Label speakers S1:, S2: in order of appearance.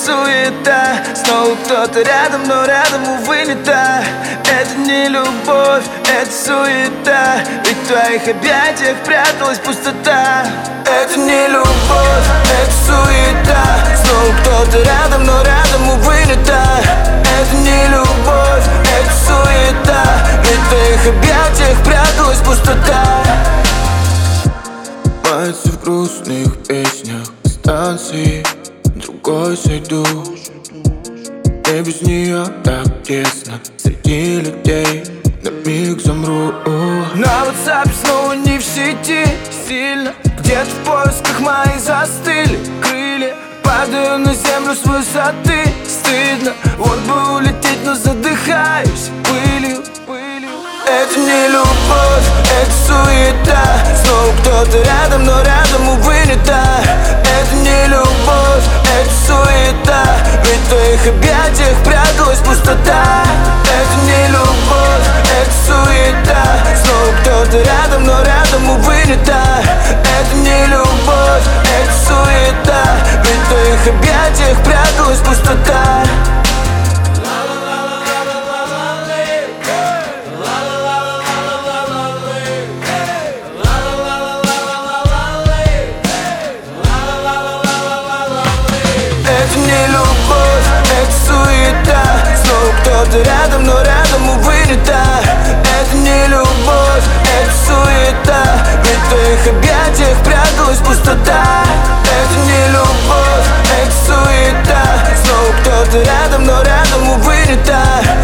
S1: суета. Снова кто-то рядом, но рядом, увы, не та. Это не любовь, это суета. Ведь в твоих объятиях пряталась пустота. Это не любовь, это суета. Снова кто-то рядом, но рядом, увы, не та. Это не любовь, это суета. Ведь в твоих объятиях пряталась пустота.
S2: Пальцы в грустных песнях станции, другой сойду. Мне без нее так тесно, среди людей на миг замру.
S1: На WhatsApp снова не в сети сильно. Где-то в поисках мои застыли крылья. Падаю на землю с высоты, стыдно. Вот бы улететь, но задыхаюсь пылью. Это не любовь, это суета. Снова кто-то рядом, но рядом, увы, не та. Это не любовь, это суета. Ведь в твоих объятиях пряталась пустота. Это не любовь, это суета. Снова кто-то рядом, но рядом, увы, не та. Это не любовь, это суета. Ведь в твоих объятиях пряталась пустота. Это не любовь, это суета. Снова кто-то рядом, но рядом, увы, не та. Это не любовь, это суета. Ведь в твоих объятиях пряталась пустота. Это не любовь, это суета. Снова кто-то рядом, но рядом, увы, не та.